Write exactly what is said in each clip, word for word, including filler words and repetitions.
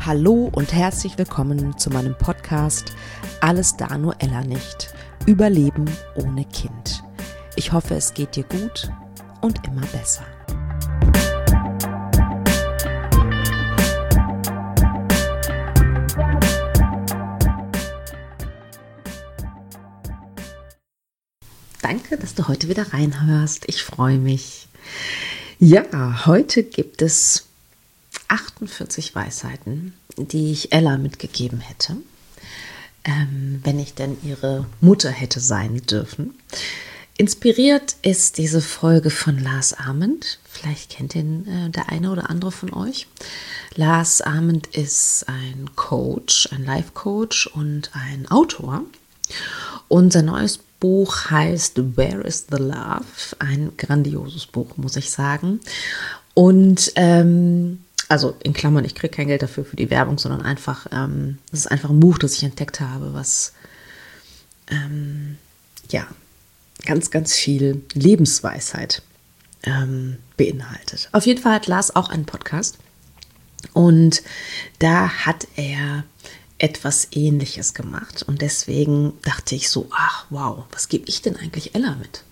Hallo und herzlich willkommen zu meinem Podcast Alles da nur Ella nicht. Überleben ohne Kind. Ich hoffe, es geht dir gut und immer besser. Danke, dass du heute wieder reinhörst. Ich freue mich. Ja, heute gibt es achtundvierzig Weisheiten, die ich Ella mitgegeben hätte, ähm, wenn ich denn ihre Mutter hätte sein dürfen. Inspiriert ist diese Folge von Lars Ament. Vielleicht kennt ihn äh, der eine oder andere von euch. Lars Ament ist ein Coach, ein Life-Coach und ein Autor. Und sein neues Buch heißt Where is the Love? Ein grandioses Buch, muss ich sagen. Und ähm, also in Klammern, ich kriege kein Geld dafür für die Werbung, sondern einfach, ähm, das ist einfach ein Buch, das ich entdeckt habe, was ähm, ja ganz, ganz viel Lebensweisheit ähm, beinhaltet. Auf jeden Fall hat Lars auch einen Podcast und da hat er etwas Ähnliches gemacht und deswegen dachte ich so, ach wow, was gebe ich denn eigentlich Ella mit?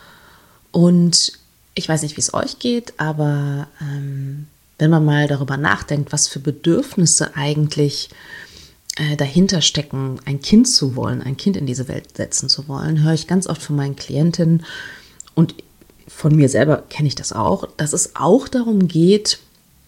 Und ich weiß nicht, wie es euch geht, aber ähm, wenn man mal darüber nachdenkt, was für Bedürfnisse eigentlich äh, dahinter stecken, ein Kind zu wollen, ein Kind in diese Welt setzen zu wollen, höre ich ganz oft von meinen Klientinnen und von mir selber kenne ich das auch, dass es auch darum geht,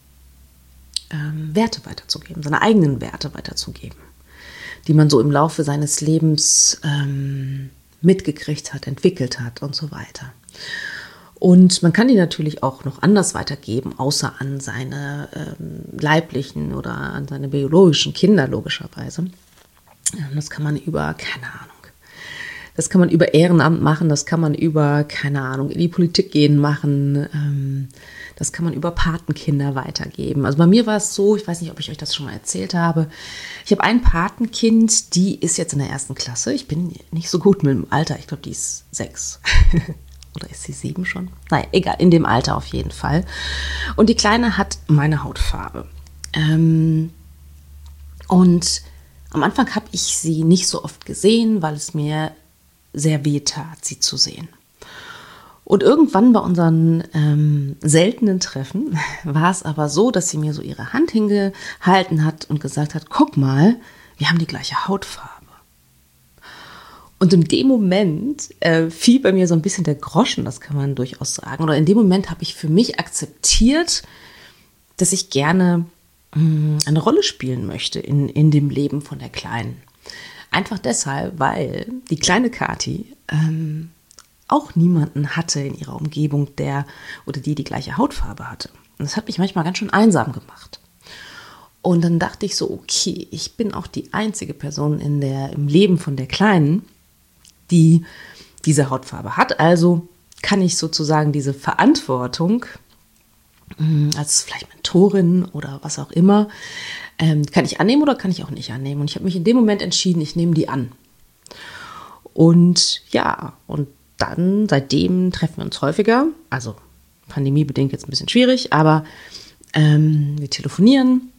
ähm, Werte weiterzugeben, seine eigenen Werte weiterzugeben, die man so im Laufe seines Lebens ähm, mitgekriegt hat, entwickelt hat und so weiter. Und man kann die natürlich auch noch anders weitergeben, außer an seine ähm, leiblichen oder an seine biologischen Kinder logischerweise. Das kann man über, keine Ahnung, das kann man über Ehrenamt machen, das kann man über, keine Ahnung, in die Politik gehen machen, ähm, das kann man über Patenkinder weitergeben. Also bei mir war es so, ich weiß nicht, ob ich euch das schon mal erzählt habe, ich habe ein Patenkind, die ist jetzt in der ersten Klasse, ich bin nicht so gut mit dem Alter, ich glaube, die ist sechs. Oder ist sie sieben schon? Naja, egal, in dem Alter auf jeden Fall. Und die Kleine hat meine Hautfarbe. Ähm, und am Anfang habe ich sie nicht so oft gesehen, weil es mir sehr weh tat, sie zu sehen. Und irgendwann bei unseren ähm, seltenen Treffen war es aber so, dass sie mir so ihre Hand hingehalten hat und gesagt hat, guck mal, wir haben die gleiche Hautfarbe. Und in dem Moment äh, fiel bei mir so ein bisschen der Groschen, das kann man durchaus sagen. Oder in dem Moment habe ich für mich akzeptiert, dass ich gerne mh, eine Rolle spielen möchte in, in dem Leben von der Kleinen. Einfach deshalb, weil die kleine Kathi ähm, auch niemanden hatte in ihrer Umgebung, der oder die die gleiche Hautfarbe hatte. Und das hat mich manchmal ganz schön einsam gemacht. Und dann dachte ich so, okay, ich bin auch die einzige Person in der, im Leben von der Kleinen, die diese Hautfarbe hat. Also kann ich sozusagen diese Verantwortung als vielleicht Mentorin oder was auch immer, ähm, kann ich annehmen oder kann ich auch nicht annehmen. Und ich habe mich in dem Moment entschieden, ich nehme die an. Und ja, und dann seitdem treffen wir uns häufiger. Also pandemiebedingt jetzt ein bisschen schwierig, aber ähm, wir telefonieren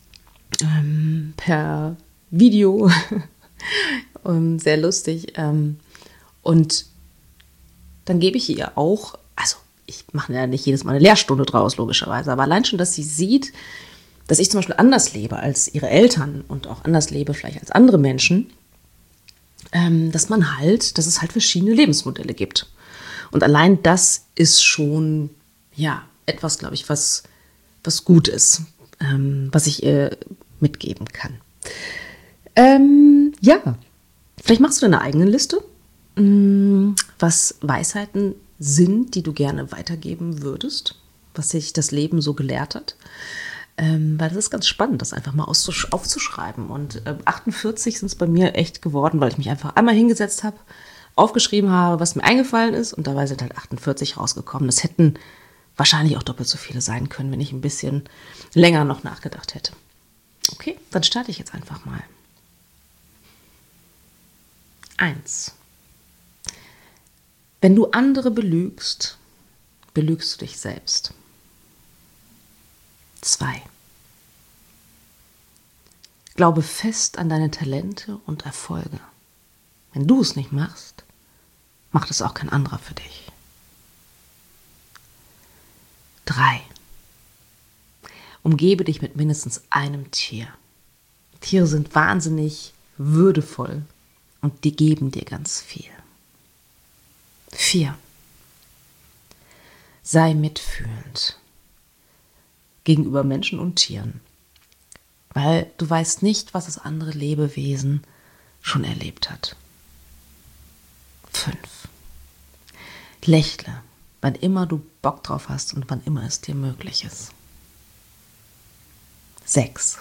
ähm, per Video. Sehr lustig. Und dann gebe ich ihr auch, also ich mache ja nicht jedes Mal eine Lehrstunde draus, logischerweise, aber allein schon, dass sie sieht, dass ich zum Beispiel anders lebe als ihre Eltern und auch anders lebe vielleicht als andere Menschen, dass man halt, dass es halt verschiedene Lebensmodelle gibt. Und allein das ist schon, ja, etwas, glaube ich, was, was gut ist, was ich ihr mitgeben kann. Ähm, ja, vielleicht machst du deine eigene Liste, was Weisheiten sind, die du gerne weitergeben würdest, was sich das Leben so gelehrt hat. Ähm, weil das ist ganz spannend, das einfach mal auszusch- aufzuschreiben. Und ähm, achtundvierzig sind es bei mir echt geworden, weil ich mich einfach einmal hingesetzt habe, aufgeschrieben habe, was mir eingefallen ist und dabei sind halt achtundvierzig rausgekommen. Das hätten wahrscheinlich auch doppelt so viele sein können, wenn ich ein bisschen länger noch nachgedacht hätte. Okay, dann starte ich jetzt einfach mal. Eins. Wenn du andere belügst, belügst du dich selbst. Zwei. Glaube fest an deine Talente und Erfolge. Wenn du es nicht machst, macht es auch kein anderer für dich. Drei. Umgebe dich mit mindestens einem Tier. Tiere sind wahnsinnig würdevoll und die geben dir ganz viel. Vier. Sei mitfühlend gegenüber Menschen und Tieren, weil du weißt nicht, was das andere Lebewesen schon erlebt hat. Fünf. Lächle, wann immer du Bock drauf hast und wann immer es dir möglich ist. Sechs.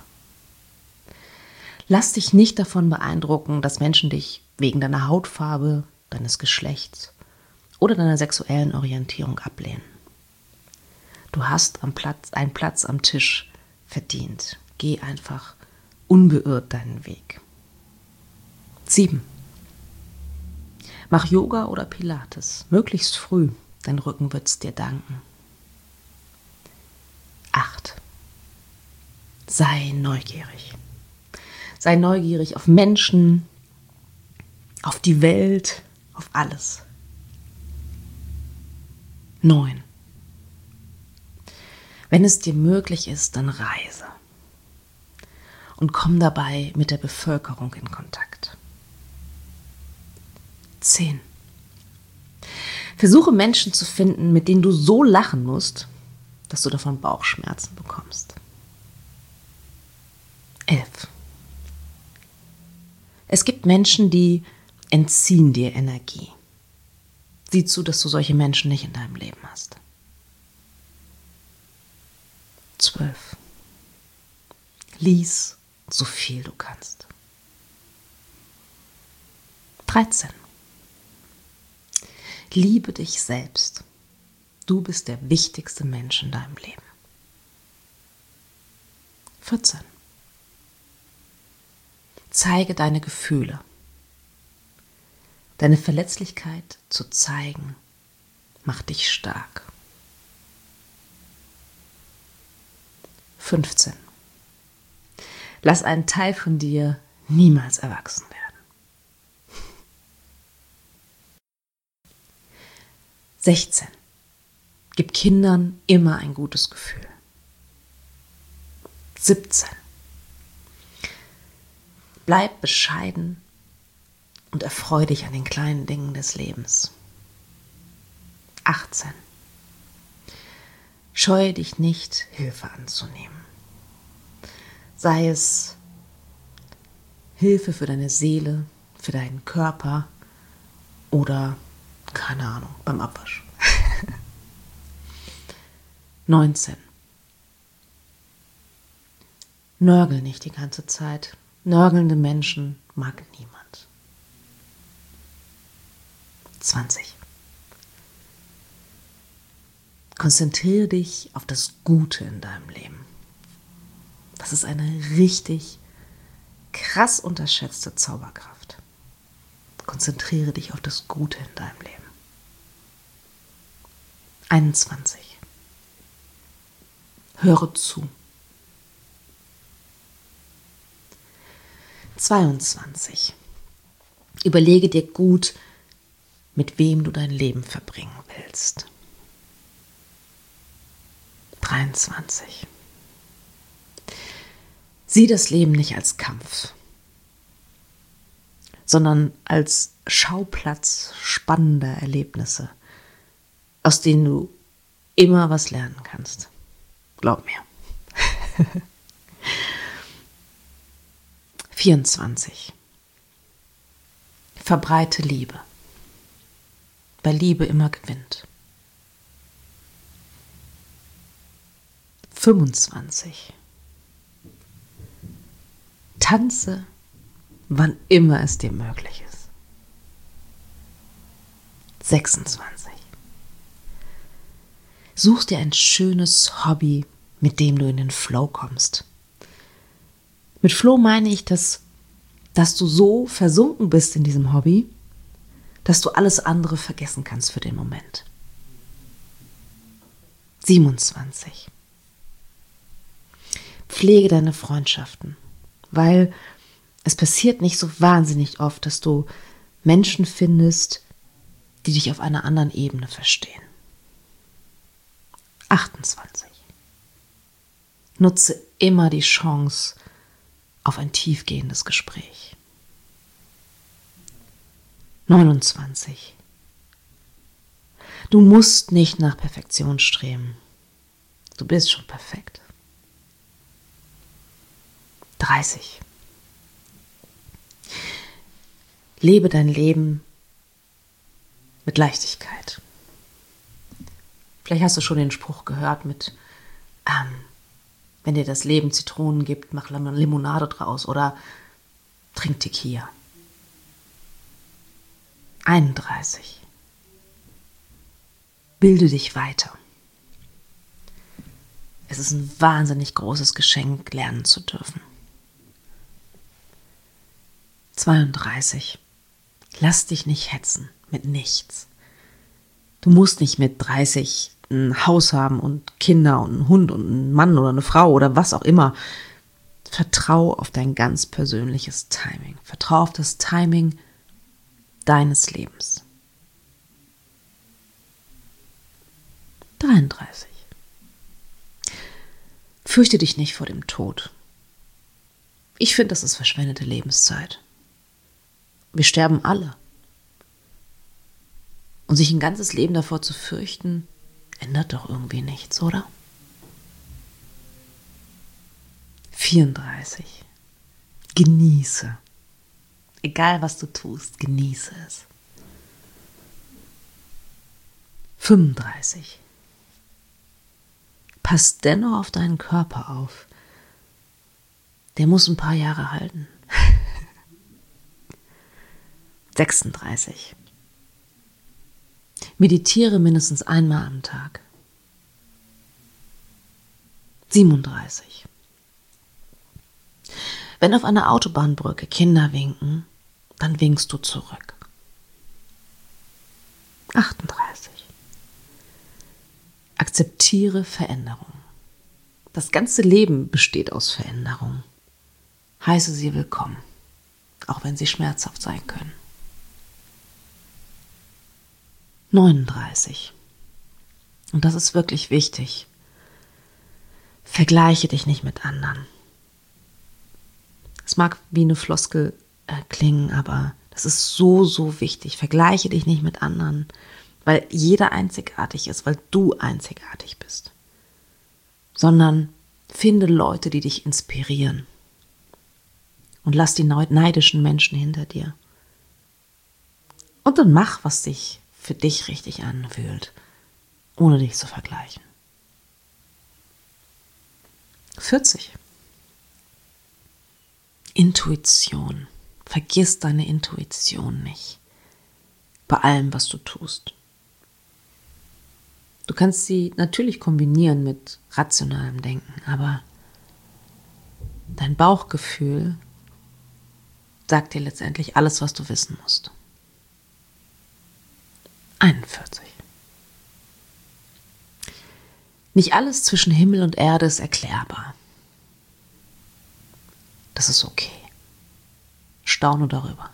Lass dich nicht davon beeindrucken, dass Menschen dich wegen deiner Hautfarbe, deines Geschlechts oder deiner sexuellen Orientierung ablehnen. Du hast am Platz, einen Platz am Tisch verdient. Geh einfach unbeirrt deinen Weg. Sieben. Mach Yoga oder Pilates, möglichst früh, dein Rücken wird es dir danken. Acht. Sei neugierig. Sei neugierig auf Menschen, auf die Welt, auf alles. Neun. Wenn es dir möglich ist, dann reise und komm dabei mit der Bevölkerung in Kontakt. Zehn. Versuche Menschen zu finden, mit denen du so lachen musst, dass du davon Bauchschmerzen bekommst. Elf. Es gibt Menschen, die entziehen dir Energie. Sieh zu, dass du solche Menschen nicht in deinem Leben hast. Zwölf. Lies so viel du kannst. Dreizehn. Liebe dich selbst. Du bist der wichtigste Mensch in deinem Leben. vierzehn. Zeige deine Gefühle. Deine Verletzlichkeit zu zeigen, macht dich stark. fünfzehn. Lass einen Teil von dir niemals erwachsen werden. sechzehn. Gib Kindern immer ein gutes Gefühl. siebzehn. Bleib bescheiden und erfreue dich an den kleinen Dingen des Lebens. achtzehn. Scheue dich nicht, Hilfe anzunehmen. Sei es Hilfe für deine Seele, für deinen Körper oder, keine Ahnung, beim Abwasch. neunzehn. Nörgel nicht die ganze Zeit. Nörgelnde Menschen mag niemand. zwanzig. Konzentriere dich auf das Gute in deinem Leben. Das ist eine richtig krass unterschätzte Zauberkraft. Konzentriere dich auf das Gute in deinem Leben. einundzwanzig. Höre zu. zweiundzwanzig. Überlege dir gut, mit wem du dein Leben verbringen willst. dreiundzwanzig. Sieh das Leben nicht als Kampf, sondern als Schauplatz spannender Erlebnisse, aus denen du immer was lernen kannst. Glaub mir. vierundzwanzig. Verbreite Liebe, weil Liebe immer gewinnt. fünfundzwanzig. Tanze, wann immer es dir möglich ist. sechsundzwanzig. Such dir ein schönes Hobby, mit dem du in den Flow kommst. Mit Flow meine ich, dass, dass du so versunken bist in diesem Hobby, dass du alles andere vergessen kannst für den Moment. siebenundzwanzig. Pflege deine Freundschaften, weil es passiert nicht so wahnsinnig oft, dass du Menschen findest, die dich auf einer anderen Ebene verstehen. achtundzwanzig. Nutze immer die Chance auf ein tiefgehendes Gespräch. neunundzwanzig. Du musst nicht nach Perfektion streben. Du bist schon perfekt. dreißig. Lebe dein Leben mit Leichtigkeit. Vielleicht hast du schon den Spruch gehört mit, ähm, wenn dir das Leben Zitronen gibt, mach Limonade draus oder trink Tequila. einunddreißig. Bilde dich weiter. Es ist ein wahnsinnig großes Geschenk, lernen zu dürfen. zweiunddreißig. Lass dich nicht hetzen mit nichts. Du musst nicht mit dreißig ein Haus haben und Kinder und einen Hund und einen Mann oder eine Frau oder was auch immer. Vertrau auf dein ganz persönliches Timing. Vertrau auf das Timing deines Lebens. dreiunddreißig. Fürchte dich nicht vor dem Tod. Ich finde, das ist verschwendete Lebenszeit. Wir sterben alle. Und sich ein ganzes Leben davor zu fürchten, ändert doch irgendwie nichts, oder? vierunddreißig. Genieße. Egal, was du tust, genieße es. fünfunddreißig. Pass dennoch auf deinen Körper auf. Der muss ein paar Jahre halten. sechsunddreißig. Meditiere mindestens einmal am Tag. siebenunddreißig. Wenn auf einer Autobahnbrücke Kinder winken, dann winkst du zurück. achtunddreißig. Akzeptiere Veränderung. Das ganze Leben besteht aus Veränderung. Heiße sie willkommen, auch wenn sie schmerzhaft sein können. neununddreißig. Und das ist wirklich wichtig. Vergleiche dich nicht mit anderen. Es mag wie eine Floskel äh, klingen, aber das ist so, so wichtig. Vergleiche dich nicht mit anderen, weil jeder einzigartig ist, weil du einzigartig bist. Sondern finde Leute, die dich inspirieren. Und lass die neidischen Menschen hinter dir. Und dann mach, was dich für dich richtig anfühlt, ohne dich zu vergleichen. vierzig. Intuition. Vergiss deine Intuition nicht. Bei allem, was du tust. Du kannst sie natürlich kombinieren mit rationalem Denken, aber dein Bauchgefühl sagt dir letztendlich alles, was du wissen musst. einundvierzig. Nicht alles zwischen Himmel und Erde ist erklärbar. Das ist okay. Staune darüber.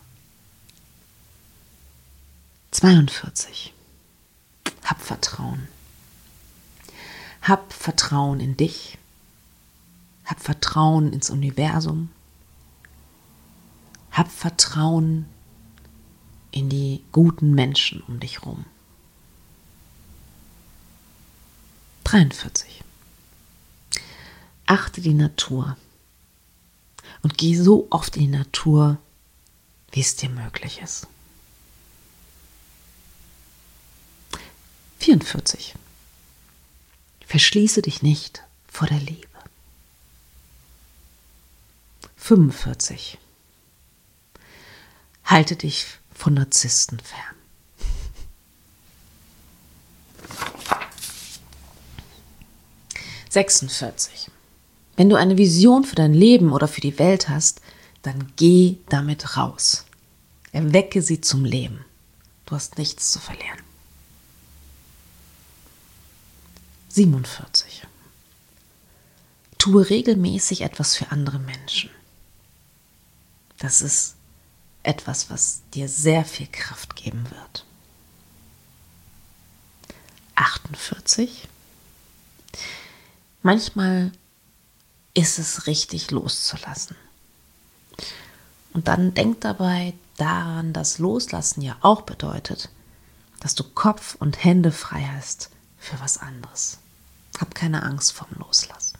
zweiundvierzig. Hab Vertrauen. Hab Vertrauen in dich. Hab Vertrauen ins Universum. Hab Vertrauen in die guten Menschen um dich rum. dreiundvierzig. Achte die Natur und geh so oft in die Natur, wie es dir möglich ist. vierundvierzig. Verschließe dich nicht vor der Liebe. fünfundvierzig. Halte dich von Narzissten fern. sechsundvierzig. Wenn du eine Vision für dein Leben oder für die Welt hast, dann geh damit raus. Erwecke sie zum Leben. Du hast nichts zu verlieren. siebenundvierzig. Tue regelmäßig etwas für andere Menschen. Das ist etwas, was dir sehr viel Kraft geben wird. achtundvierzig. Manchmal ist es richtig loszulassen. Und dann denk dabei daran, dass Loslassen ja auch bedeutet, dass du Kopf und Hände frei hast für was anderes. Hab keine Angst vorm Loslassen.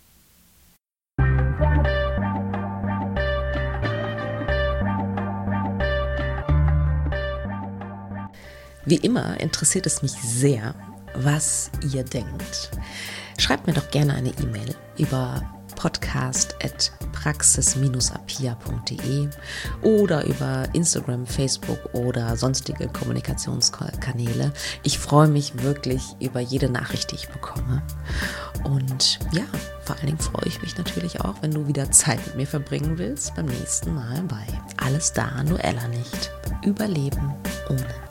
Wie immer interessiert es mich sehr, was ihr denkt. Schreibt mir doch gerne eine E-Mail über podcast at praxis apia punkt de oder über Instagram, Facebook oder sonstige Kommunikationskanäle. Ich freue mich wirklich über jede Nachricht, die ich bekomme. Und ja, vor allen Dingen freue ich mich natürlich auch, wenn du wieder Zeit mit mir verbringen willst, beim nächsten Mal bei Alles da, nur Ella nicht. Überleben ohne